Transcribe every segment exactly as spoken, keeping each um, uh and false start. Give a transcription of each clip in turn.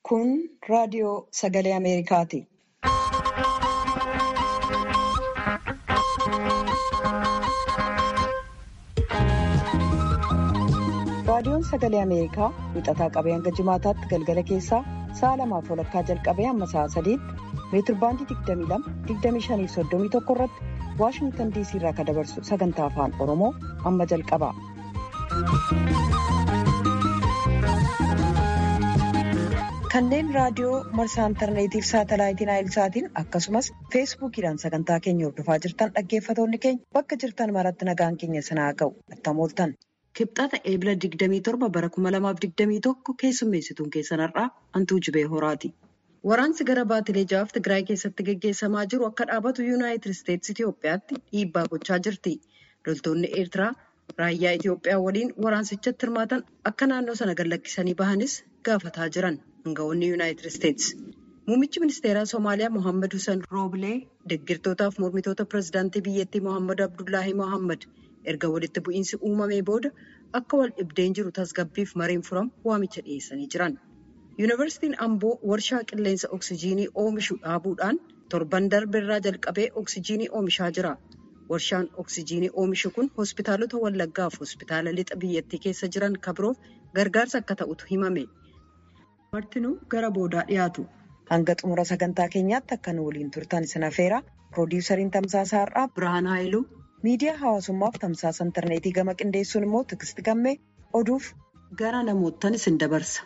Kun raadiyoo sagalee Ameerikaati. Raadiyoon sagalee Ameerikaa wixataa qabee hanga jimaataatti galgala keessaa sa'a lamaaf walakkaa jalqabee hamma sa'a sadiitti meetirbaandii digdamii lama digdamii shanii fi soddomii tokko irratti Waashingtan diisii irraa kan dabarsu sagantaa afaan Oromoo amma jalqaba. Kanneen raadiyoo marsaa intarneetiif saatalaayitiin Naayilsaatiin akkasumas feesbuukiidhaan sagantaa keenya hordofaa jirtan dhaggeeffatoonni keenya bakka jirtan maratti nagaan keenya sanaa ga'u attam ooltan. Kibxata eebila digdamii torba bara kuma lamaaf digdamii tokko keessummeessituun keessan har'aa Antuu Jibee Horaati. Waraansi gara baatilee ja'aaf Tigraay keessatti gaggeessamaa jiru akka dhaabatu Yuunaayitid Isteetsi Itoophiyaatti dhiibbaa gochaa jirti. Loltoonni Eertiraa raayyaa Itoophiyaa waliin waraansichatti hirmaatan akka naannoo sana gallakkisanii bahanis gaafataa jiran aangawoonni Yuunaayitid Isteetsi. Muummichi ministeeraa Somaaliyaa Mohaammed Hussein Roobilee deeggartootaaf mormitoota pireezidaantii biyyattii Mohaammed Abdullaahi Mohaammed erga walitti bu'iinsi uumamee booda akka wal dhibdeen jiru tasgabbiif mariin furamu waamicha dhiyeessanii jiran. Yuunivarsiitiin Amboo warshaa qilleensa oksijiinii oomishu dhaabuudhaan torban darbe irraa jalqabee oksijiinii oomishaa jira. Warshaan oksijiinii oomishu kun hospitaalota Wallaggaa fi hospitaala lixa biyyattii keessa jiran kabiroof gargaarsa akka ta'utu himame. Martinuu gara boodaa dhiyaatu. Hanga xumura sagantaa keenyaatti akka nu waliin turtan isin affeera. Piroodyusariin Tamsaasaa Har'aa Birhaan Haayiluu, miidiyaa hawaasummaaf tamsaasa intarneetii gama qindeessuun immoo Tiksiti Gammee oduuf gara namoottan isin dabarsa.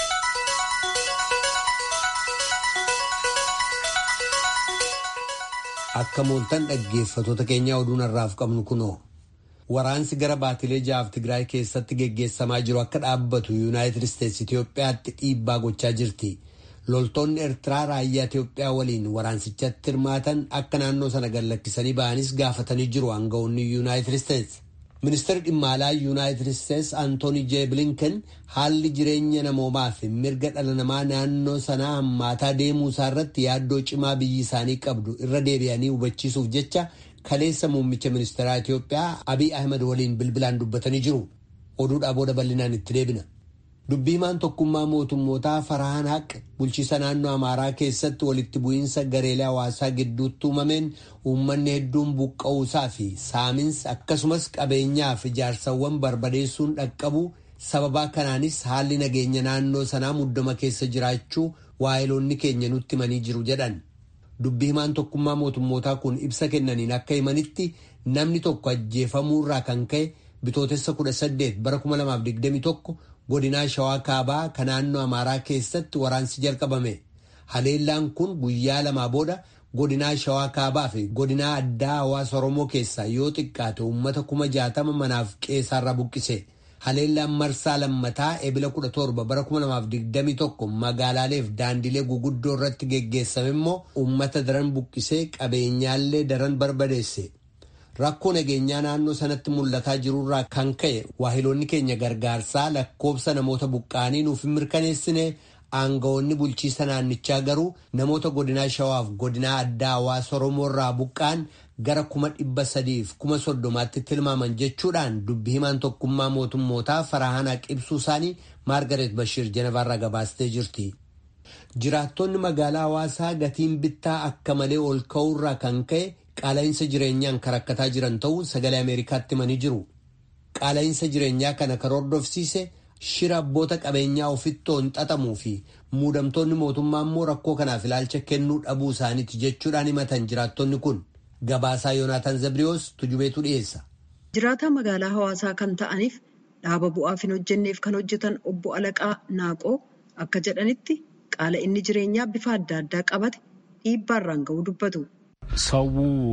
Akka mooltan dhaggeeffatoota keenya oduun har'aaf qabnu kunoo waraansi gara baatilee ja'aaf Tigraay keessatti geggeessamaa jiru akka dhaabbatu Yuunaayitid Isteetsi Itoophiyaatti dhiibbaa gochaa jirti. Loltoonni Eertiraa raayyaa Itoophiyaa waliin waraansichatti hirmaatan akka naannoo sana gallakkisanii ba'anis gaafatanii jiru aangawoonni Yuunaayitid Isteetsi. Ministeerri dhimma alaa Yuunaayitid Isteetsi Antoonii J. Blinken haalli jireenya namoomaa fi mirga dhala namaa naannoo sanaa hammaataa deemuu isaa irratti yaaddoo cimaa biyyi isaanii qabdu irra deebi'anii hubachiisuuf jecha kaleessa muummicha ministeeraa Itoophiyaa Abiy Ahmed waliin bilbilaan dubbatanii jiru. Oduudhaa booda bal'inaan itti deebina. Dubbii himaan tokkummaa mootummootaa Farahaan Haq bulchiisa naannoo Amaaraa keessatti walitti bu'iinsa gareelee hawaasaa gidduutti uumameen uummanni hedduun buqqa'uusaa fi saaminsa akkasumas qabeenyaa fi ijaarsawwan barbadeessuun dhaqqabu sababaa kanaanis haalli nageenya naannoo sanaa muddama keessa jiraachuu waayiloonni keenya nutti himanii jiru jedhan. Dubbii himaan tokkummaa mootummootaa kun ibsa kennaniin akka himanitti namni tokko ajjeefamuurraa kan ka'e bitootessa kudha saddeet bara kuma lamaaf digdamii tokko godinaa Shawaa Kaabaa kan naannoo Amaaraa keessatti waraansi jalqabame. Haleellaan kun guyyaa lamaa booda godinaa Shawaa Kaabaa fi godinaa addaa hawaasa Oromoo keessaa yoo xiqqaate uummata kuma jaatama manaaf qeessaarraa buqqise. Haleellaan marsaa lammataa ebila kudha torba bara kuma lamaaf digdamii tokko magaalaaleef daandilee guguddoo irratti geggeessame immoo uummata daran buqqisee qabeenyaallee daran barbadeesse. Rakkoo nageenyaa naannoo sanatti mul'ataa jirurraa kan ka'e waahiloonni keenya gargaarsaa lakkoobsa namoota buqqaanii nuuf hin mirkaneessine. Aangawoonni bulchiisa naannichaa garuu namoota godinaa Shawaaf godinaa addaa hawaasa Oromoo irraa buqqaan gara kuma dhibba sadiif kuma soddomaatti tilmaaman jechuudhaan dubbii himaan tokkummaa mootummootaa Farahaan Haq ibsuu isaanii Maargaret Bashir Jenevaarraa gabaastee jirti. Jiraattonni magaalaa hawaasaa gatiin bittaa akka malee ol ka'uurraa kan ka'e qaala'insa jireenyaan karakkataa jiran ta'uu sagalee Ameerikaatti himanii jiru. Qaala'insa jireenyaa kana kan hordofsiise shira abboota qabeenyaa ofittoon xaxamuu fi muudamtoonni mootummaa immoo rakkoo kanaaf ilaalcha kennuu dhabuu isaaniiti jechuudhaan himatan jiraattonni kun. Gabaasaa Yoonaataan Zabriyoos Tujubeetu dhiyeessa. Jiraataa magaalaa hawaasaa kan ta'aniif dhaaba bu'aaf hin hojjenneef kan hojjetan obbo Alaqaa Naaqoo akka jedhanitti qaala'inni jireenyaa bifa adda addaa qabate dhiibbaarraan ga'uu dubbatu. ሰው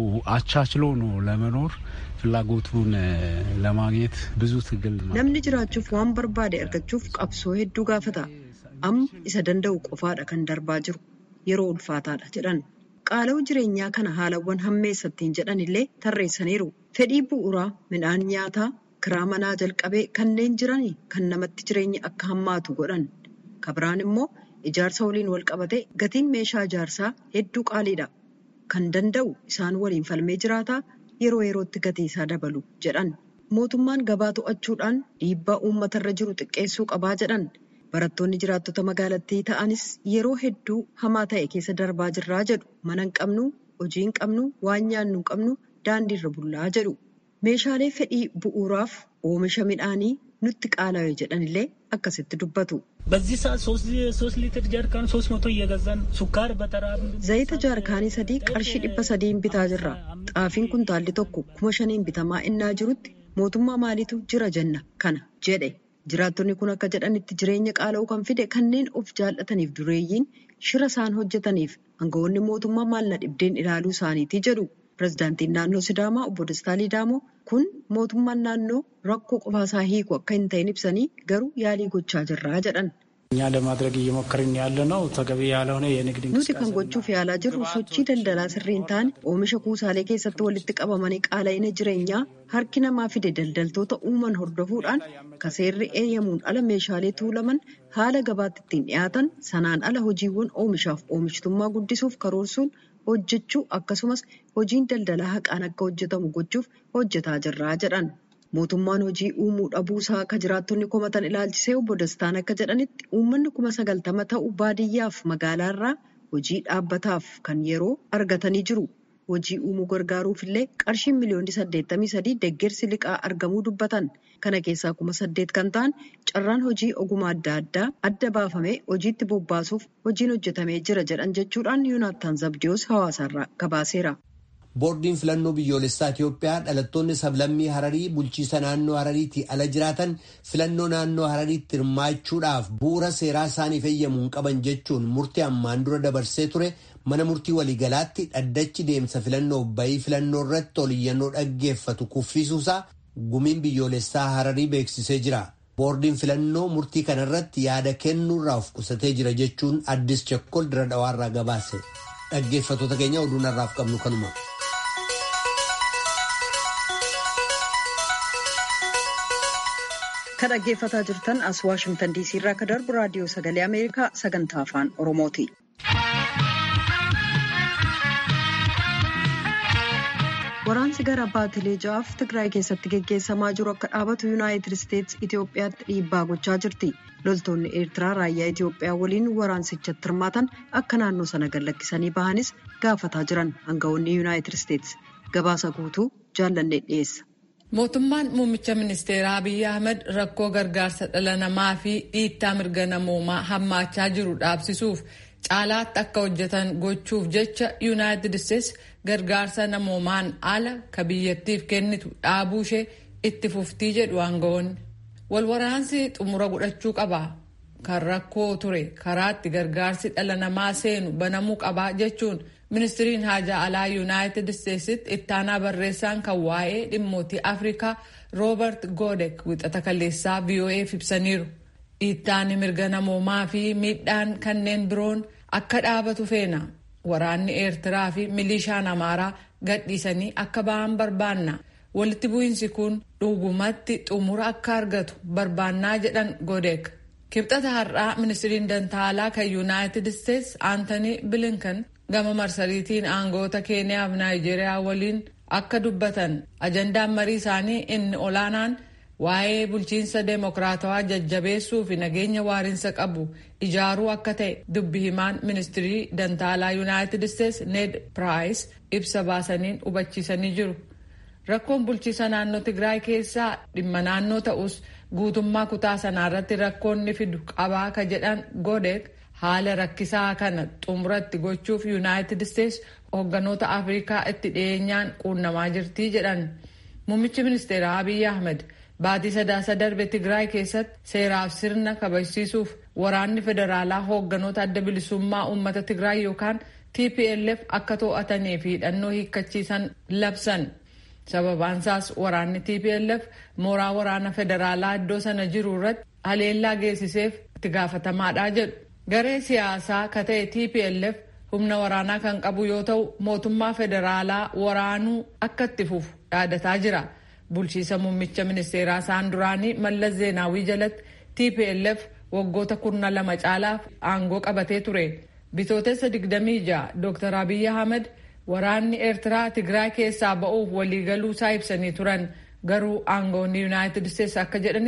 አቻችሎ ነው ለመኖር ፍላጎቱን ለማግኘት ብዙ ትግል namni jiraachuuf waan barbaade argachuuf qabsoo hedduu gaafata. Amma isa danda'u qofaadha kan darbaa jiru yeroo ulfaataadha jedhan. Qaala'uu jireenyaa kana haalawwan hammeessattiin jedhan illee tarreessaniiru. Fedhii bu'uuraa midhaan nyaataa kiraa manaa jalqabee kanneen jiranii kan namatti jireenya akka hammaatu godhan. Kabiraan immoo ijaarsa waliin wal qabate gatiin meeshaa ijaarsaa hedduu qaaliidha. Kan danda'u isaan waliin falmee jiraataa yeroo yerootti gatii isaa dabalu jedhan. Mootummaan gabaa to'achuudhaan dhiibbaa uummatarra jiru xiqqeessuu qabaa jedhan. Barattoonni jiraattota magaalattii ta'anis yeroo hedduu hamaa ta'e keessa darbaa jirraa jedhu. Mana hin qabnu, hojii hin qabnu, waan nyaannu hin qabnu, daandiirra bullaa jedhu. Meeshaalee fedhii bu'uuraaf oomisha midhaanii nutti qaala'e jedhanillee akkasitti dubbatu. Zayita jaarkaanii sadii qarshii dhibba sadiin bitaa jirra. Xaafiin kuntaalli tokko kuma shaniin bitamaa innaa jirutti mootummaa maaliitu jira jenna kana jedhe. Jiraattonni kun akka jedhanitti jireenya qaala'uu kan fide kanneen of jaallataniif dureeyyiin shira isaan hojjetaniif aangawoonni mootummaa maal na dhibdeen ilaaluu isaaniiti jedhu. Pireezidaantiin naannoo Sidaamaa obbo Dastaa Lidaamoo kun mootummaan naannoo rakkoo qofaasaa hiiku akka hin ta'in ibsanii garuu yaalii gochaa jirraa jedhan. Nuti kan gochuuf yaalaa jirru sochii daldalaa sirrii hin taane oomisha kuusaalee keessatti walitti qabamanii qaala'ina jireenyaa harki namaa fide daldaltoota uuman hordofuudhaan kaseerri eeyyamuun ala meeshaalee tuulaman haala gabaatti ittiin dhiyaatan sanaan ala hojiiwwan oomishaaf oomishtummaa guddisuuf karoorsuun hojjechuu akkasumas hojiin daldalaa haqaan akka hojjetamu gochuuf hojjetaa jirraa jedhan. Mootummaan hojii uumuu dhabuusaa akka jiraattonni komatan ilaalchisee obbo Dastaan akka jedhanitti uummanni kuma sagaltama ta'u baadiyyaaf magaalaarraa hojii dhaabbataaf kan yeroo argatanii jiru. Hojii uumuu gargaaruuf illee qarshiin miliyoonni saddeettamii sadii deeggarsi liqaa argamuu dubbatan. Kana keessaa kuma saddeet kan ta'an carraan hojii ogummaa adda addaa adda baafamee hojiitti bobbaasuuf hojiin hojjetamee jira jedhan jechuudhaan Yoonaattaan Zabdiyoos hawaasaarraa gabaaseera. Boordiin filannoo biyyoolessaa Itiyoophiyaa dhalattoonni sablammii Hararii bulchiisa naannoo Harariitti ala jiraatan filannoo naannoo Harariitti hirmaachuudhaaf bu'uura seeraa isaaniif eeyyamuun qaban jechuun murtii ammaan dura dabarsee ture mana murtii waliigalaatti dhaddachi deemsa filannoo bayii filannoo irratti oliyyannoo dhaggeeffatu kuffisuusaa gumiin biyyoolessaa Hararii beeksisee jira. Boordiin filannoo murtii kanarratti yaada kennuurraa of qusatee jira jechuun Addis Chakkol dira dhawaarraa gabaase. Dhaggeeffattoota keenya oduu narraaf qabnu kanuma. Kan dhaggeeffataa jirtan as Waashingtan diisii irraa akka darbu raadiyoo sagalee Ameerikaa sagantaa afaan Oromooti. Waraansi gara baatilee ja'aaf Tigraay keessatti geggeessamaa jiru akka dhaabatu Yuunaayitid Isteetsi Itoophiyaatti dhiibbaa gochaa jirti. Loltoonni Eertiraa raayyaa Itoophiyaa waliin waraansichatti hirmaatan akka naannoo sana gallakkisanii bahanis gaafataa jiran aangawoonni Yuunaayitid Isteetsi. Gabaasa guutuu jaallannee dhiyeessa. Mootummaan muummicha ministeeraa Abiyyi Ahmed rakkoo gargaarsa dhala namaa fi dhiittaa mirga namoomaa hammaachaa jiru dhaabsisuuf caalaatti akka hojjetan gochuuf jecha Yuunaayitid Isteetsi gargaarsa namoomaan ala ka biyyattiif kennitu dhaabuu ishee itti fuftii jedhu aangawoonni. Walwaraansi xumura godhachuu qaba. Kan rakkoo ture karaatti gargaarsi dhala namaa seenu banamuu qaba jechuun ministiriin haajaa alaa Yuunaayitid Isteetsitti ittaanaa barreessaan kan waa'ee dhimmootii Afrikaa Roobert Godek wixata kaleessaa V O Eef ibsaniiru. Dhiittaan mirga namoomaa fi miidhaan kanneen biroon akka dhaabatu feena. Waraanni Eertiraa fi milishaan Amaaraa gadhiisanii akka ba'an barbaanna. Walitti bu'iinsi kun dhugumatti xumura akka argatu barbaannaa jedhan Godek. Kibxata har'aa ministiriin dantaalaa kan Yuunaayitid Isteetsi Aantanii Bilinkan gama marsariitiin aangoota Keeniyaa fi Naayijeeriyaa waliin akka dubbatan ajandaan marii isaanii inni olaanaan waa'ee bulchiinsa deemokiraatawaa jajjabeessuu fi nageenya waariinsa qabu ijaaruu akka ta'e dubbi himaan ministirii dantaalaa Yuunaayitid Isteetsi Ned Price ibsa baasaniin hubachiisanii jiru. Rakkoon bulchiisa naannoo Tigraay keessaa dhimma naannoo ta'us guutummaa kutaa sanaarratti rakkoonni fidu qabaa ka jedhan Godek haala rakkisaa kana xumuratti gochuuf Yuunaayitid Isteetsi hoogganoota Afrikaa itti dhiyeenyaan quunnamaa jirti jedhan. Muummichi ministeeraa Abiyyi Ahmed baatii sadaasa darbe Tigraay keessatti seeraaf sirna kabachiisuuf waraanni federaalaa hoogganoota adda bilisummaa uummata Tigraay yookaan T P L F akka to'atanii fi hidhannoo hiikkachiisan labsan. Sababaansaas waraanni T P L F mooraa waraana federaalaa iddoo sana jiru irratti haleellaa geessiseef itti gaafatamaadha jedhu. Garee siyaasaa ka ta'e T P L F humna waraanaa kan qabu yoo ta'u mootummaa federaalaa waraanuu akka itti fufu dhaadataa jira. Bulchiisa muummicha ministeeraa isaan duraanii Mallas Zeenaawii jalatti T P L F waggoota kurna lama caalaaf aangoo qabatee ture. Bitootessa digdamii ja'a Dooktar Abiyyi Ahmed waraanni Eertiraa Tigraay keessaa ba'uuf waliigaluu isaa ibsanii turan. Garuu aangoonni Yuunaayitid Isteetsi akka jedhanitti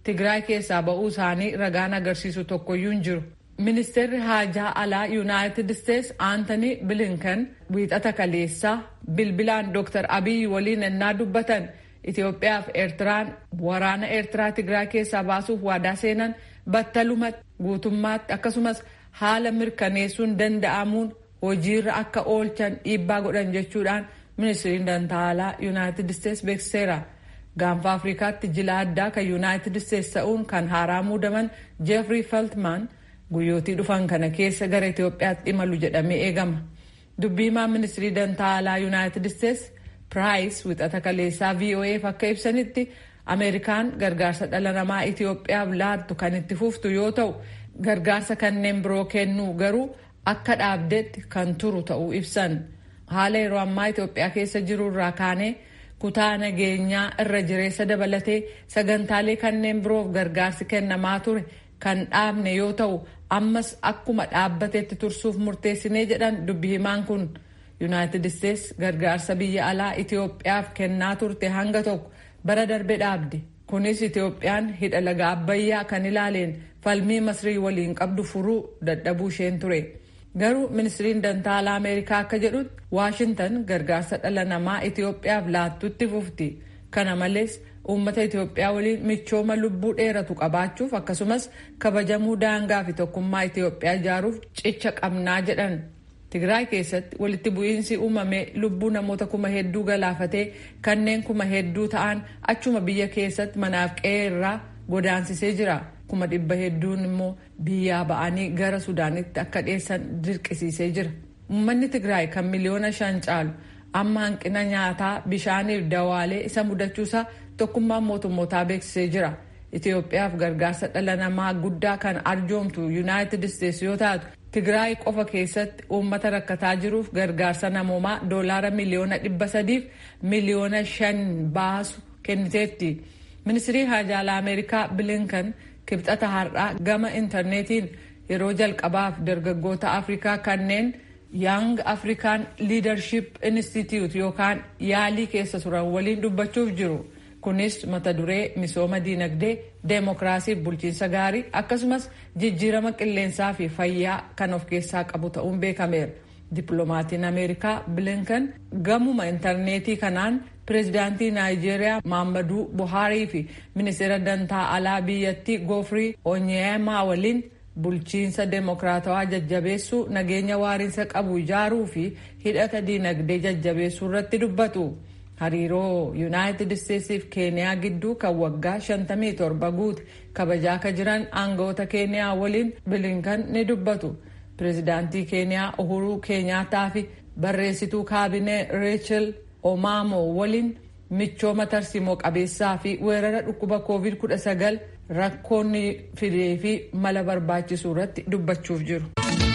Tigraay keessaa ba'uu isaanii ragaan agarsiisu tokkoyyuu hin jiru. Ministeerri haajaa alaa Yuunaayitid Isteets Aantanii Bilinkan wiixata kaleessaa bilbilaan Dooktar Abiyyi waliin ennaa dubbatan Itoophiyaa fi Eertiraan waraana Eertiraa Tigraay keessaa baasuuf waadaa seenan battalumatti guutummaatti akkasumas haala mirkaneessuun danda'amuun hojiirra akka oolchan dhiibbaa godhan jechuudhaan ministeerri dantaa alaa Yuunaayitid Isteets beeksiseera. Gaanfa Afrikaatti jila addaa kan Yuunaayitid Isteets ta'uun kan haaraa muudaman Jeffrey Feltman guyyootii dhufan kana keessa gara Itoophiyaatti imalu jedhamee eegama. Dubbiimaan ministeerri dantaa alaa Yuunaayitid Isteets Price wixata kaleessaa V O F akka ibsanitti Ameerikaan gargaarsa dhala namaa Itoophiyaaf laattu kan itti fuftu yoo ta'u gargaarsa kanneen biroo kennuu garuu akka dhaabdetti kan turu ta'uu ibsan. Haala yeroo ammaa Itoophiyaa keessa jiru irraa kaanee kutaa nageenyaa irra jireessa dabalatee sagantaalee kanneen biroof gargaarsi kennamaa ture kan dhaabne yoo ta'u ammas akkuma dhaabbatetti tursuuf murteessinee jedhan dubbi himaan kun. Yuunaayitid Isteets gargaarsa biyya alaa Itoophiyaaf kennaa turte hanga tokko bara darbe dhaabde. Kunis Itoophiyaan hidha laga Abbayyaa kan ilaaleen falmii Masrii waliin qabdu furuu dadhabuu isheen ture. Garuu ministeerri dantaa alaa Ameerikaa akka jedhutti Waashintan gargaarsa dhala namaa Itoophiyaaf laattutti fufti. Kana malees uummata Itoophiyaa waliin michooma lubbuu dheeratu qabaachuuf akkasumas kabajamuu daangaa fi tokkummaa Itoophiyaa ijaaruuf cicha qabnaa jedhan. Tigraay keessatti walitti bu'iinsi uumame lubbuu namoota kuma hedduu galaafatee kanneen kuma hedduu ta'an achuma biyya keessatti manaaf qe'ee irraa godaansisee jira. Kuma dhibba hedduun immoo biyyaa ba'anii gara Sudaanitti akka dheessan dirqisiisee jira. Uummanni Tigraay kan miliyoona shan caalu amma hanqina nyaataa bishaaniif dawaalee isa mudachuusaa tokkummaan mootummootaa beeksisee jira. Itoophiyaaf gargaarsa dhala namaa guddaa kan arjoomtu Yuunaayitid Isteets yoo taatu Tigraay qofa keessatti uummata rakkataa jiruuf gargaarsa namoomaa doolaara miliyoona dhibba sadiif miliyoona shan baasu kenniteetti. Ministeerri haajaa alaa Ameerikaa Bilinkan kibxata har'aa gama intarneetiin yeroo jalqabaaf dargaggoota Afrikaa kanneen Young African Leadership Institute yookaan yaalii keessa turan waliin dubbachuuf jiru. Kunis mata duree misooma diinagdee, deemokiraasii fi bulchiinsa gaarii akkasumas jijjiirama qilleensaa fi fayyaa kan of keessaa qabu ta'uun beekameera. Dippiloomatiin Ameerikaa Bilinkan gamuma intarneetii kanaan pireezidaantii Naayijeeriyaa Maammaduu Buhaarii fi ministeera dantaa alaa biyyattii Goofrii Onyeemaa waliin bulchiinsa deemokiraatawaa jajjabeessuu, nageenya waariinsa qabu ijaaruu fi hidhata diinagdee jajjabeessuu irratti dubbatu. Hariiroo Yuunaayitid Isteetsiif Keeniyaa gidduu kan waggaa shantamii torba guute kabajaa akka jiran aangawoota Keeniyaa waliin Bilinkan ni dubbatu. Pireezidaantii Keeniyaa Uhuruu Keenyaataa fi barreessituu kaabinee Reechel Omaamoo waliin michooma tarsiimoo qabeessaa fi weerara dhukkuba koovid kudha sagal rakkoonni fidee fi mala barbaachisuu irratti dubbachuuf jiru.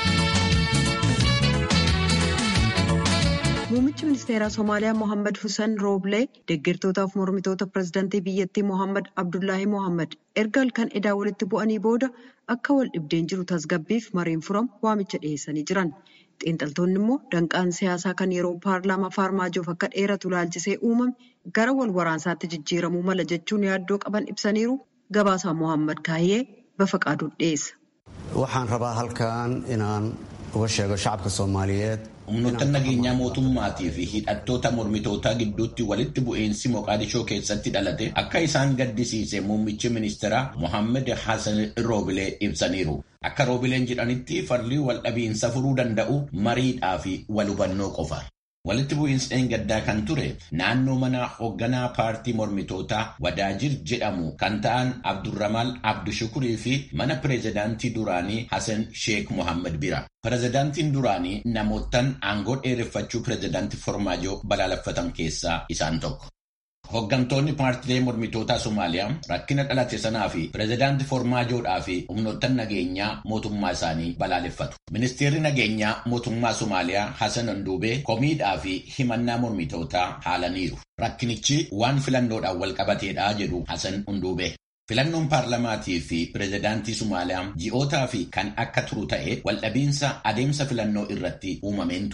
Muummichi ministeeraa Somaaliyaa Mohaammed Hussein Rooblee deeggartootaaf mormitoota pireezidaantii biyyattii Mohaammed Abdullaahi Mohaammed erga halkan edaa walitti bu'anii booda akka wal dhibdeen jiru tasgabbiif mariin furamu waamicha dhiyeessanii jiran. Xiinxaltoonni immoo danqaan siyaasaa kan yeroo paarlaamaa Faarmaajoof akka dheeratu laalchisee uumame gara wal waraansaatti jijjiiramuu mala jechuun yaaddoo qaban ibsaniiru. Gabaasaa Mohaammed Kaayyee Bafaqaaduun dhiyeessa. Waxaan rabaa halkan inaan uga sheego shacabka Soomaaliyeed. Humnoota nageenyaa mootummaatii fi hidhattoota mormitootaa gidduutti walitti bu'iinsi Moqaadishoo keessatti dhalate akka isaan gaddisiise muummichi ministeeraa Mohaammed Hassan Roobilee ibsaniiru. Akka Roobileen jedhanitti falli wal dhabiinsa furuu danda'u mariidhaa fi wal hubannoo qofa. Walitti bu'iinsi gaddaa kan ture naannoo mana hoogganaa paartii mormitootaa Wadaajir jedhamu kan ta'an Abdurrahman Abdushukurii fi mana pireezidaantii duraanii Hassan Sheekh Mohaammed bira. Pireezidaantiin duraanii namootaan aangoo dheereffachuu pireezidaantii Farmaajoo balaaleffatan keessaa isaan tokko. Hooggantoonni paartilee mormitootaa Somaaliyaa rakkina dhalate sanaa fi pireezidaantii Farmaajoodhaa fi humnoota nageenyaa mootummaa isaanii balaaleffatu. Ministeerri nageenyaa mootummaa Somaaliyaa Hassan Onduubee komiidhaa fi himannaa mormitootaa haalaniiru. Rakkinichi waan filannoodhaan wal qabateedha jedhu Hassan Onduubee. Filannoon paarlamaatii fi pireezidaantii Somaaliyaa ji'ootaa fi kan akka turu ta'e waldhabiinsa adeemsa filannoo irratti uumameen ture.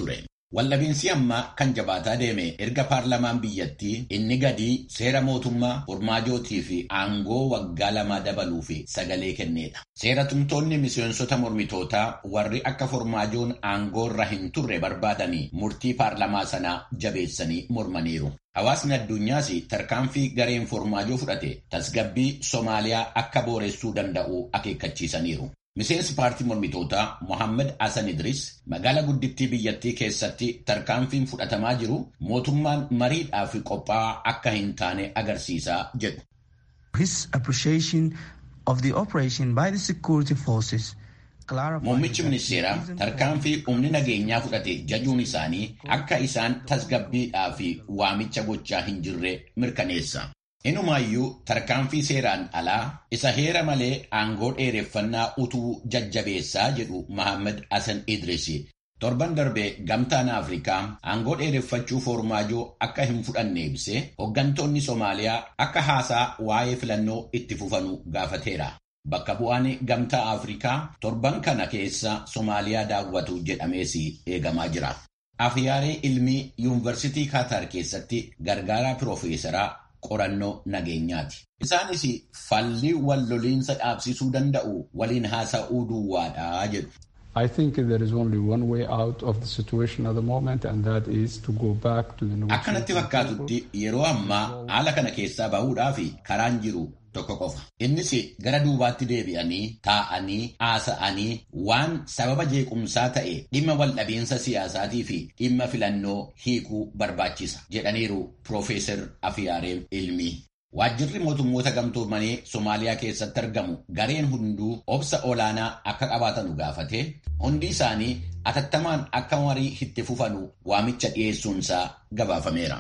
Waldhabinsi ammaa kan jabaataa deeme erga paarlamaan biyyattii inni gadii seera mootummaa Formaajootii fi aangoo waggaa lamaa dabaluu fi sagalee kenneedha. Seera tumtoonni miseensota mormitootaa warri akka Formaajoon aangoo irra hin turre barbaadanii murtii paarlamaa sanaa jabeessanii mormaniiru. Hawaasni addunyaas tarkaanfii gareen Formaajoo fudhate tasgabbii Somaaliyaa akka booressuu danda'u akeekkachiisaniiru. Miseensi paartii mormitootaa Mohammed Hassan Idris magaalaa guddittii biyyattii keessatti tarkaanfiin fudhatamaa jiru mootummaan mariidhaaf qophaa'aa akka hin taane agarsiisaa jedhu. His appreciation of the operation by the security forces. Muummichi ministeeraa tarkaanfii humni nageenyaa fudhate jajuun isaanii akka isaan tasgabbiidhaa fi waamicha gochaa hin jirre mirkaneessa. Inumaayyuu tarkaanfii seeraan alaa isa heera malee aangoo dheereffannaa utuu jajjabeessaa jedhu Mohammed Hassan Idris. Torban darbee gamtaan Afrikaa aangoo dheereffachuu Formaajoo akka hin fudhanne ibsee hooggantoonni Somaaliyaa akka haasaa waa'ee filannoo itti fufanuu gaafateera. Bakka bu'aan gamtaa Afrikaa torban kana keessa Somaaliyaa daawwatu jedhamees eegamaa jira. Afiyaaree ilmii yuunivarsiitii Kaatar keessatti gargaaraa piroofeesaraa qorannoo nageenyaati. Isaanis falli wal loliinsa dhaabsisuu danda'u waliin haasa'uu duwwaadhaa jedhu. I think there is only one way out of the situation at the moment and that is to go back to the negotiation. Akkanatti fakkaatutti yeroo ammaa haala kana keessaa bahuudhaaf karaan jiru tokko qofa. Innis gara duubaatti deebi'anii taa'anii haasa'anii waan sababa jeequmsaa ta'e dhimma waldhabeensa siyaasaatii fi dhimma filannoo hiikuu barbaachisa jedhaniiru Piroofeesar Afiyaaree Ilmii. Waajjirri mootummoota gamtoomanii Somaaliyaa keessatti argamu gareen hunduu obsa olaanaa akka qabaatanu gaafate hundi isaanii atattamaan akka marii itti fufanu waamicha dhiyeessuunsaa gabaafameera.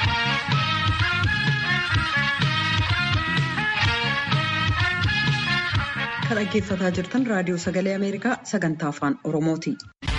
Kan dhaggeeffataa jirtan raadiyoo sagalee Ameerikaa sagantaa afaan Oromooti.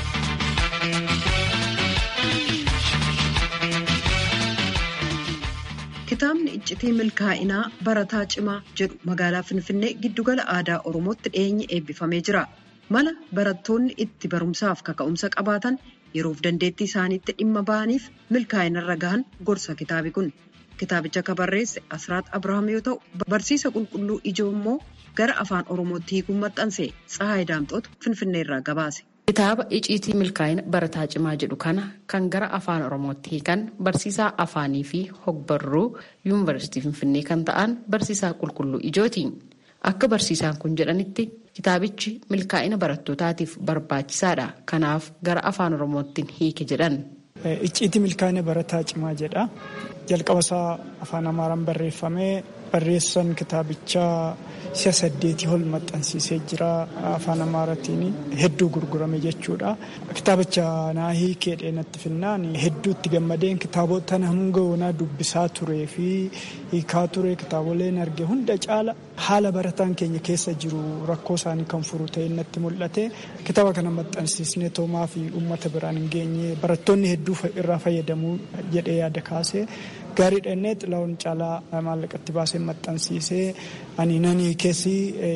Kitaabni iccitii milkaa'inaa barataa cimaa jedhu magaalaa Finfinnee giddugala aadaa Oromootti dhiyeenyi eebbifamee jira. Mala barattoonni itti barumsaaf kaka'umsa qabaatan yeroof dandeettii isaaniitti dhimma ba'aniif milkaa'inarra gahan gorsa kitaabi kun. Kitaabicha kan barreesse Asraat Abrahaam yoo ta'u, barsiisa qulqulluu ijoo immoo gara afaan Oromootti hiikuun maxxanse Tsahaay Daamxootu Finfinneerraa gabaase. Kitaaba icciitii milkaa'ina barataa cimaa jedhu kana kan gara afaan Oromootti hiikan barsiisaa afaanii fi hogbarruu yuunivarsiitii Finfinnee kan ta'an barsiisaa qulqulluu ijooti. Akka barsiisaan kun jedhanitti kitaabichi milkaa'ina barattootaatiif barbaachisaadha. Kanaaf gara afaan Oromootti hiike jedhan. Icciitii milkaa'ina barataa cimaa jedha. Jalqaba isaa afaan Amaaraan barreeffamee barreessan kitaabichaa si'a saddeetii ol maxxansiisee jira. Afaan Amaaraatiin hedduu gurgurame jechuudha. Kitaabicha naa hiikee dheenatti finnaan hedduutti gammadeen kitaabota hanga yoonaa dubbisaa turee fi hiikaa ture kitaaboleen arge hunda caala haala barataan keenya keessa jiru rakkoo isaanii kan furu ta'e natti mul'ate. Kitaaba kana maxxansiisnee toomaa fi uummata biraan hin geenye barattoonni hedduu irraa fayyadamuu jedhee yaada kaase. Gaarii dhennee Xilaawun Caalaa maallaqatti baasee maxxansiisee ani nanii keessi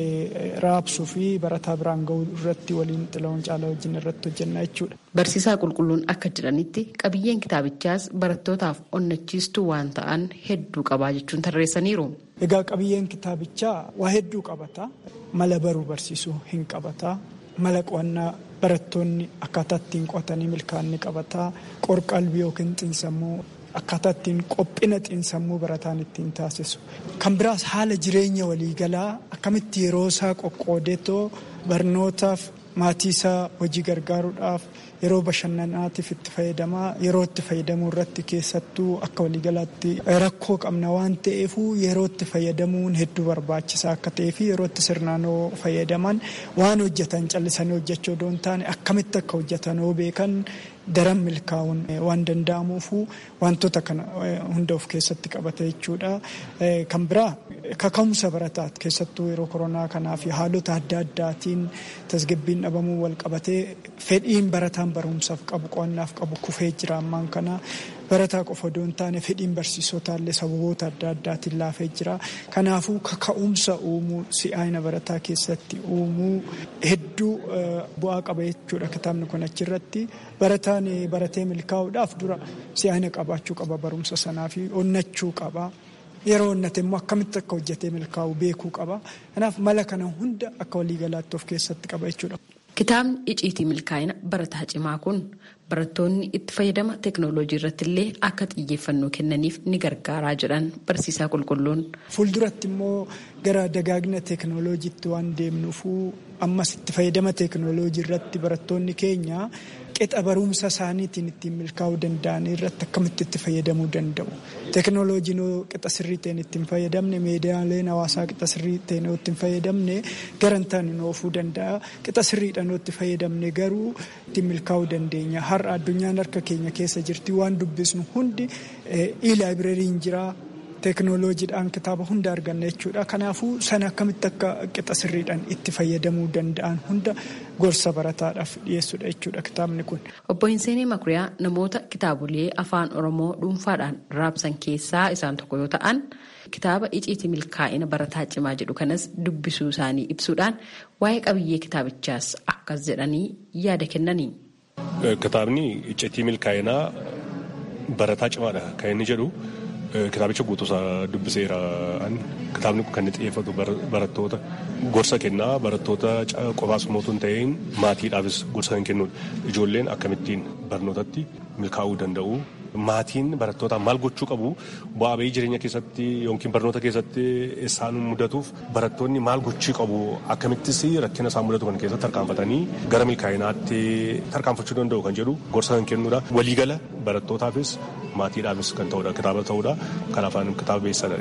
raabsuu fi barataa biraan ga'uu irratti waliin Xilaawun Caalaa wajjin irratti hojjennaa jechuudha. Barsiisaa qulqulluun akka jedhanitti qabiyyeen kitaabichaas barattootaaf onnachiistuu waan ta'an hedduu qabaa jechuun tarreessaniiru. Egaa qabiyyeen kitaabichaa waa hedduu qabata. Mala baruu barsiisuu hin qabata. Mala qo'annaa barattoonni akkaataa ittiin qo'atanii milkaa'inni qabata. Qorqalbii yookiin xiinsammuu akkaataa ittiin qophina xiinsammuu barataan ittiin taasisu. Kan biraas haala jireenya waliigalaa akkamitti yeroo isaa qoqqoodeetoo barnootaaf maatii isaa hojii gargaaruudhaaf yeroo bashannanaatiif itti fayyadamaa yeroo itti fayyadamuu irratti keessattuu akka waliigalaatti rakkoo qabna waan ta'eefuu yeroo itti fayyadamuun hedduu barbaachisaa akka ta'ee fi yeroo itti sirnaanoo fayyadaman waan hojjetan callisanii hojjechuu odoo hin taane akkamitti akka hojjetanoo beekan daran milkaa'uun waan danda'amuufu wantoota kana hunda of keessatti qabata jechuudha. Kan biraa kaka'umsa barataati keessattuu yeroo koronaa kanaa fi haalota adda addaatiin tasgabbiin dhabamuu wal qabatee fedhiin barataan barumsaaf qabu qo'annaaf qabu kufee jira ammaan kana barataa qofa odoo hin taane fedhiin barsiisotaallee sababoota adda addaatiin laafee jira. Kanaafuu kaka'umsa uumuu si'aayina barataa keessatti uumuu hedduu bu'aa qaba jechuudha kitaabni kun achirratti. Barataan baratee milkaa'uudhaaf dura si'aayina qabaachuu qaba barumsa sanaa fi onnachuu qaba. Yeroo onnate immoo akkamitti akka hojjetee milkaa'u beekuu qaba. Kanaaf mala kana hunda akka waliigalaatti of keessatti qaba jechuudha. Kitaabni icciitii milkaa'ina barataa cimaa kun barattoonni itti fayyadama teekinooloojii irratti illee akka xiyyeeffannoo kennaniif ni gargaaraa jedhan barsiisaa qulqulluun. Fuulduratti immoo gara dagaagina teekinooloojiitti waan deemnuufuu ammas itti fayyadama teekinooloojii irratti barattoonni keenya qixa barumsa isaaniitiin ittiin milkaa'uu danda'an irratti akkamitti itti fayyadamuu danda'u. Teekinooloojiin qixa sirrii ta'een ittiin fayyadamne miidiyaaleen hawaasaa qixa sirrii ta'een ittiin fayyadamne garantaan hin oofuu danda'a. Qixa sirriidhaan itti fayyadamne garuu ittiin milkaa'uu dandeenya. Har'a addunyaan harka keenya keessa jirti waan dubbisnu hundi e-librariin jira. Teekinooloojiidhaan kitaaba hunda arganna jechuudha. Kanaafuu sana akkamitti akka qixa sirriidhaan itti fayyadamuu danda'an hunda gorsa barataadhaaf dhiyeessudha jechuudha kitaabni kun. Obbo Hinseenee Makuriyaa namoota kitaabolee afaan Oromoo dhuunfaadhaan raabsan keessaa isaan tokko yoo ta'an kitaaba icciitii milkaa'ina barataa cimaa jedhu kanas dubbisuu isaanii ibsuudhaan waa'ee qabiyyee kitaabichaas akkas jedhanii yaada kennanii. Kitaabni icciitii milkaa'inaa barataa cimaadha kan inni jedhu. Kitaabicha guutuusaa dubbiseera. Kitaabni kun kan inni xiyyeeffatu barattoota gorsa kennaa barattoota qofaas mootuu hin ta'in maatiidhaafis gorsa kan kennudha. Ijoolleen akkamittiin barnootatti milkaa'uu danda'u. Maatiin barattootaan maal gochuu qabu bu'aa bahii jireenya keessatti yookiin barnoota keessatti isaan mudatuuf barattoonni maal gochuu qabu akkamittis rakkina isaan mudatu kan keessatti tarkaanfatanii gara milkaa'inaatti tarkaanfachuu danda'u kan jedhu gorsa kan kennudha. Waliigala barattootaafis maatiidhaafis kan ta'udha kitaaba ta'udha. Kanaafaan kitaaba beessadha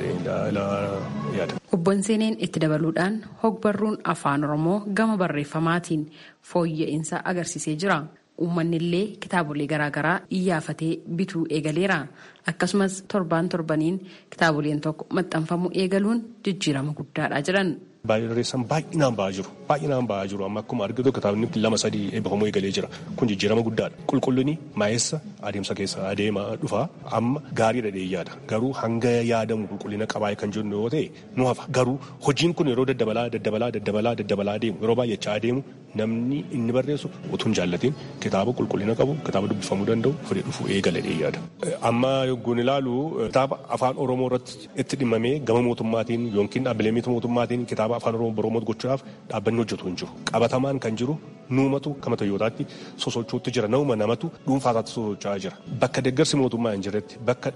yaada. Obbo Hinseeneen itti dabaluudhaan hogbarruun afaan Oromoo gama barreeffamaatiin fooyya'insa agarsiisee jira. Uummanni illee kitaabolee garaagaraa iyyafatee bituu eegaleera. Akkasumas torbaan torbaniin kitaaboleen tokko maxxanfamuu eegaluun jijjiirama guddaadha jedhan. Barreessan baay'inaan ba'aa jiru. Baay'inaan ba'aa jiru. Amma akkuma argitu kitaabni lama sadii eebbifamuu eegalee jira. Kun jijjiirama guddaadha. Qulqullinni maa'essa adeemsa keessa adeemaa dhufa. Amma gaariidha yaada. Garuu hanga yaadamu qulqullina qabaa kan jennu yoo ta'e nu hafa. Garuu hojiin kun yeroo daddabalaa daddabalaa daddabalaa daddabalaa adeemu yeroo baay'achaa adeemu namni inni barreessu utuu hin jaallatiin kitaaba qulqullina qabu kitaaba dubbifamuu danda'u fudhee dhufuu eegalee yaada. Amma yogguun ilaalu kitaaba afaan Oromoo irratti itti dhimmamee gama mootummaatiin yookiin dhaabbilee miti mootummaatiin kitaaba afaan Oromoo gochuudhaaf dhaabbanni hojjetu hin jiru. Qabatamaan kan jiru nuumatu kama tayyootaatti sosochuutti jira. Nauma namatu dhuunfaasaatti sosochaa jira. Bakka deeggarsi mootummaa hin jirretti bakka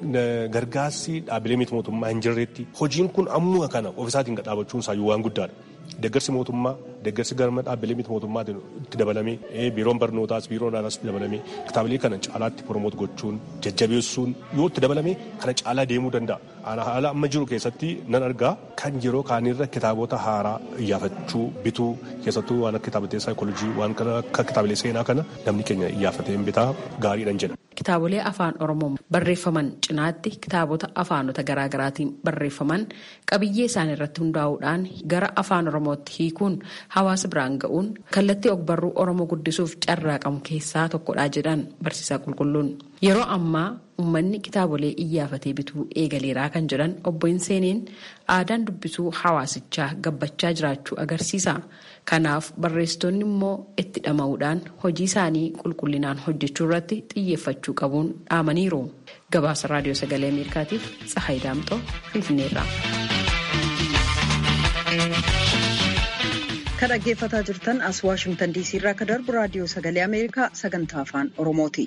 gargaarsi dhaabbilee miti mootummaa hin jirretti hojiin kun ammoo kana ofisaatiin gad dhaabachuun isaayyuu waan guddaadha. Deeggarsi mootummaa deeggarsi garma dhaabbilee miti mootummaatiin itti dabalamee biiroon barnootaas biiroon aadaas itti dabalamee kitaabilee kana caalaatti promoot gochuun jajjabeessuun yoo itti dabalamee kana caalaa deemuu danda'a. Haala amma jiru keessatti nan argaa kan yeroo kaanirra kitaabota haaraa iyyaafachuu bituu keessattuu waan akka kitaabilee saayikoolojii waan akka kitaabilee seenaa kana namni keenya iyyaafatee bitaa gaariidhaan jedha. Kitaabolee afaan Oromoo barreeffaman cinaatti kitaabota afaanota garaagaraatiin barreeffaman qabiyyee isaan irratti hundaa'uudhaan gara afaan Oromootti hiikuun hawaasa biraan ga'uun kallattii ogbarruu Oromoo guddisuuf carraaqamu keessaa tokkodha jedhan barsiisaa qulqulluun. Yeroo ammaa uummanni kitaabolee iyyaafatee bituu eegaleeraa kan jedhan obbo Hinseeneen aadaan dubbisuu hawaasichaa gabbachaa jiraachuu agarsiisa. Kanaaf barreessitoonni immoo itti dhama'uudhaan hojii isaanii qulqullinaan hojjechuu irratti xiyyeeffachuu qabuun dhaamaniiru. Gabaasa Raadiyoo Sagalee Ameerikaatiif Tsahaay Daamxoo Finfinneerraa. Kan dhaggeeffataa jirtan as Waashingtan diisii irraa kan darbu Raadiyoo Sagalee Ameerikaa sagantaa afaan Oromooti.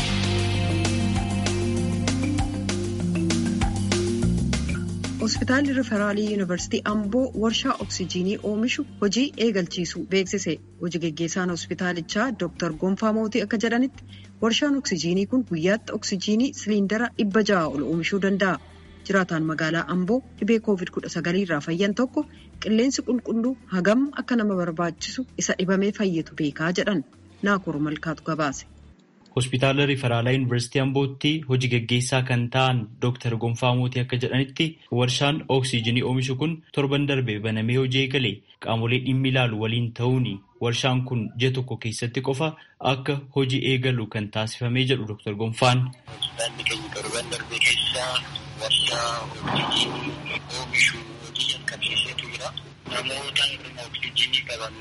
Hospitaalli Riferaalii Yuunivarsiitii Amboo warshaa oksijiinii oomishu hojii eegalchiisuu beeksise. Hojii geggeessaan hospitaalichaa Dooktar Gonfaa Mootii akka jedhanitti warshaan oksijiinii kun guyyaatti oksijiinii siliindara dhibba ja'a ol oomishuu danda'a. Jiraataan magaalaa Amboo dhibee koovid kudha sagal irraa fayyan tokko qilleensi qulqulluu hagam akka nama barbaachisu isa dhibamee fayyatu beekaa jedhan. Naakoor Malkaatu gabaase. Hospitaala Riferaalaa Yuunivarsiitii Ambootti hojii gaggeessaa kan ta'an Dooktar Gonfaa Mootii akka jedhanitti warshaan oksijiinii oomishu kun torban darbe banamee hojii eegale qaamolee dhimmi ilaalu waliin ta'uun warshaan kun ji'a tokko keessatti qofa akka hojii eegalu kan taasifamee jedhu Dooktar Gonfaan. Hospitaalli keenya torban darbe keessaa warshaa oksijiinii oomishu hojii jalqabsiiseetu jira. Namoota hir'ina oksijiinii qaban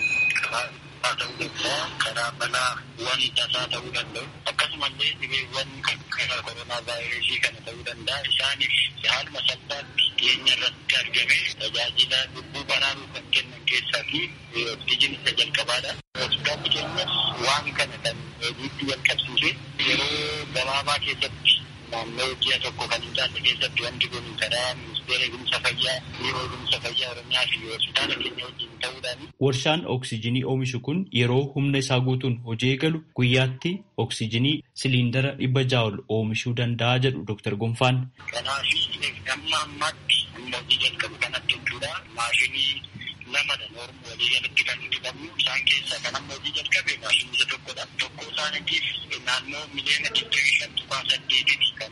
haa ta'uu danda'a, karaa balaa waan tasaa ta'uu danda'u, akkasumallee dhibeewwan karaa koronaa vaayirasii kana ta'uu danda'a. Isaaniif haaluma salphaatti dhiyeenya irratti argame tajaajila lubbuu baraaruu kan kennan keessaa fi oksijiinii isa jalqabaadha. Hospitaalli keenyas waan kana kan hojiitti jalqabsiise yeroo gabaabaa keessatti naannoo ji'a tokko kan hin taane keessatti wanti kun karaa ministeera eegumsa fayyaa, biiroo eegumsa fayyaa Oromiyaa fi hospitaala keenya wajjin ta'uudhaan. Warshaan oksijiinii oomishu kun yeroo humna isaa guutuun hojii eegalu guyyaatti oksijiinii siliindara dhibba ja'a ol oomishuu danda'a jedhu Dooktar Gonfaan. Kanaaf amma ammaatti humna hojii jalqabu kanatti jechuudha. Maashinii lamadha noormu walii galatti kan nuti qabnu. Isaan keessaa kan amma hojii jalqabe maashinii isa tokkodha. Tokko isaaniitiif naannoo miliyoona digdamii shan tuqaa saddeetitti kan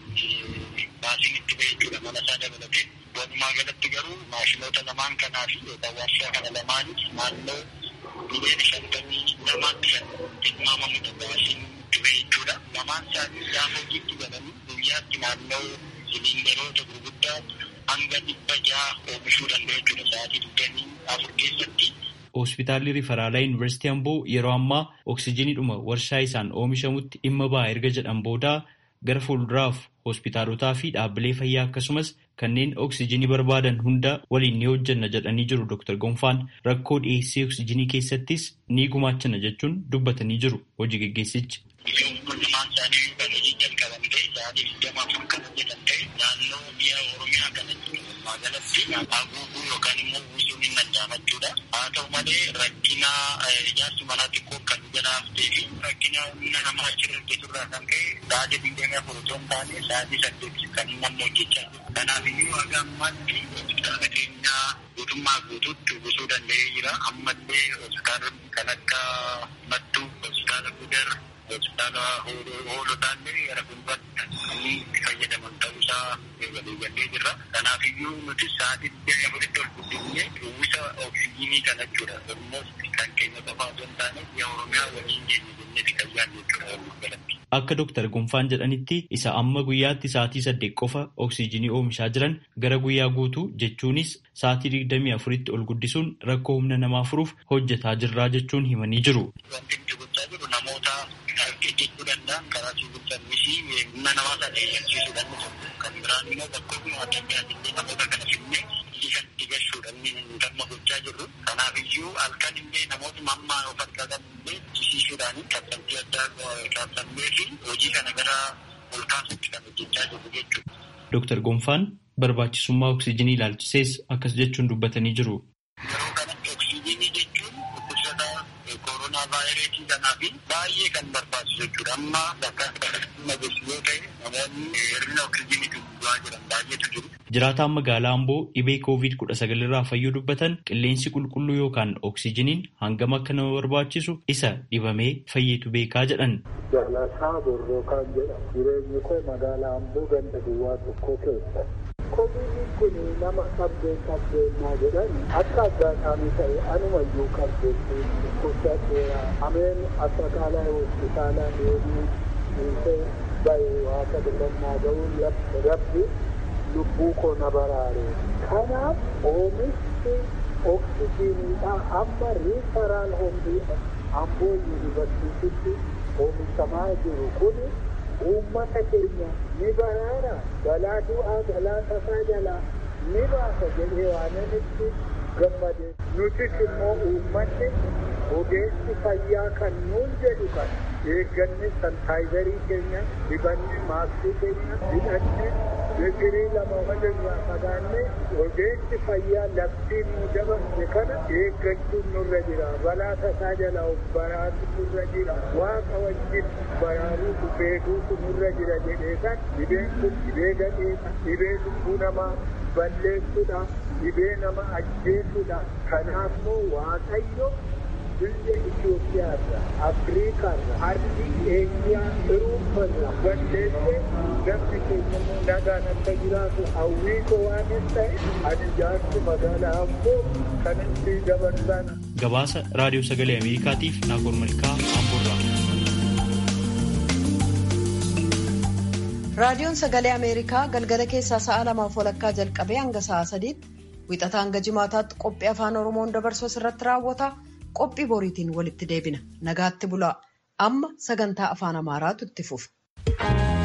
baasiin itti ba'e jechuudha mana isaa dabalatee. Walumaa galatti garuu maashinoota lamaan kanaa fi yookaan warshaa kana lamaaniif naannoo miliyoona shantamii lamaatti kan tilmaamamudha baasiin itti ba'e jechuudha. Lamaan isaanii gaafa hojiitti galanii guyyaatti naannoo siliindaroota gurguddaa hanga dhibba ja'a oomishuu danda'u jechuudha sa'aatii digdamii afur keessatti. Hospitaalli Riferaalaa Yuunivarsiitii Amboo yeroo ammaa oksijiiniidhuma warshaa isaan oomishamutti dhimma ba'a erga jedhan booda gara fuulduraaf hospitaalotaa fi dhaabbilee fayyaa akkasumas kanneen oksijiinii barbaadan hunda waliin ni hojjenna jedhanii jiru Dooktar Gonfaan. Rakkoo dhiyeessii oksijiinii keessattis ni gumaachana jechuun dubbatanii jiru hojii gaggeessichi. Lamaan isaanii kan hojii jalqaban ta'e sa'aatii digdama afur kan hojjetan ta'e naannoo biyya Oromiyaa kanatti magaalatti haguuguu yookaan immoo uwwisuun hin danda'amu jechuudha. Haa ta'u malee rakkina ijaarsi manaa xiqqoo kan jalaa haftee fi rakkina humna namaa achirra hojjeturraa kan ka'e sa'aatii digdamii afur otoo hin taane sa'aatii saddeet kan namni hojjechaa jiru. Kanaaf iyyuu haga ammaatti hospitaala keenya guutummaa guutuutti uwwisuu danda'ee jira. Ammallee hospitaalonni kan akka Mattuu, hospitaala Gudar, hospitaala hoolotaallee gara fuulduraatti kan itti fayyadaman ta'uusaa waliigallee jirra. Kanaaf iyyuu nuti sa'aatii digdamii afuritti ol guddifnee uwwisa oksijiinii kana jechuudha. Ammas kan keenya qofaa osoo hin taane biyya Oromiyaa waliin geenye jenneeti kan yaadnu jechuudha waliigalatti. Akka Dooktar Gonfaan jedhanitti isa amma guyyaatti sa'aatii saddeet qofa oksijiinii oomishaa jiran gara guyyaa guutuu jechuunis sa'aatii digdamii afuritti ol guddisuun rakkoo humna namaa furuuf hojjetaa jirraa jechuun himanii jiru. Wanti nuti gochaa jiru namoota hojjechuu danda'an karaa suuqii humna namaa sana eeyyamsiisuu danda'u. Kan biraan immoo bakkoonni adda addaa namoota kana fidnee itti gashuudhaan kan gochaa jirru. Kanaaf iyyuu halkan illee namoota mammaa of harkaa qabnee jisiisuudhaan kaffaltii addaa kaffallee fi hojii kana gara ol kaasutti kan hojjechaa jiru jechuudha. Dooktar Gonfaan barbaachisummaa oksijiinii ilaalchisees akkas jechuun dubbatanii jiru. Yeroo kanatti oksijiinii jechuun dhukkubsata koronaa vaayirasii kanaa fi baay'ee kan barbaachisu jechuudha. Amma bakka nageessu yoo ta'e namoonni hir'ina oksijiiniitu bu'aa jiran baay'eetu jiru. Jiraataan magaalaa Amboo dhibee koovid kudha sagal irraa fayyuu dubbatan qilleensi qulqulluu yookaan oksijiiniin hangam akka nama barbaachisu isa dhibamee fayyeetu beekaa jedhan. Jaalataa Borroo kan jedhamu jireenyi koo magaalaa Amboo ganda duwwaa tokko keessa. Koovidiin kun nama qabdeen qabdeennaa jedhan akka addaataanii ta'e anumayyuu qabdeetti dhukkubsateera. Ameen asakaalaa hospitaalaa deemuu dhiisee bahe waaqa birannaa ga'uun rabbi lubbuu koo na baraare. Kanaaf oomishni oksijiiniidhaa amma riifaraal hoombii Amboo yuunivarsiitiitti oomishamaa jiru kun uummata keenya ni baraara. Balaa du'aa balaa tasaa jalaa ni baasa jedhee waan itti gammade. Nutis immoo uummanni ogeessi fayyaa kan nuun jedhu kan eegganne sanitaayizarii keenya dibanne maaskii keenya hidhanne digirii lama madanyaan fagaanne ogeessi fayyaa labsii nuu dabarse kana eeggachuun nurra jira. Balaa tasaa jalaa of baraatu nurra jira. Waaqa wajjin baraaruutu beekuutu nurra jira jedhee kan dhibeen kun dhibee gadheedha. Dhibee lubbuu namaa balleessuudha. Dhibee nama ajjeesuudha. Kanaafuu Waaqayyo biyya Itoophiyaarra Afriikaarra harki Eeshiyaa Iruufarra balleessee gamti keenya nagaan akka jiraatu hawwii koo waan ta'e ani jaarsi magaalaa Amboo kan itti dabarsan. Gabaasa Raadiyoo Sagalee Ameerikaatiif Naakoor Malkaa Amboorraa. Raadiyoon Sagalee Ameerikaa galgala keessaa sa'a lamaaf walakkaa jalqabee hanga sa'a sadiitti wixataa hanga jimaataatti qophii afaan Oromoon dabarsuu irratti raawwata. Qophii boriitiin walitti deebina. Nagaatti bulaa. Amma sagantaa afaan Amaaraatu itti fufa.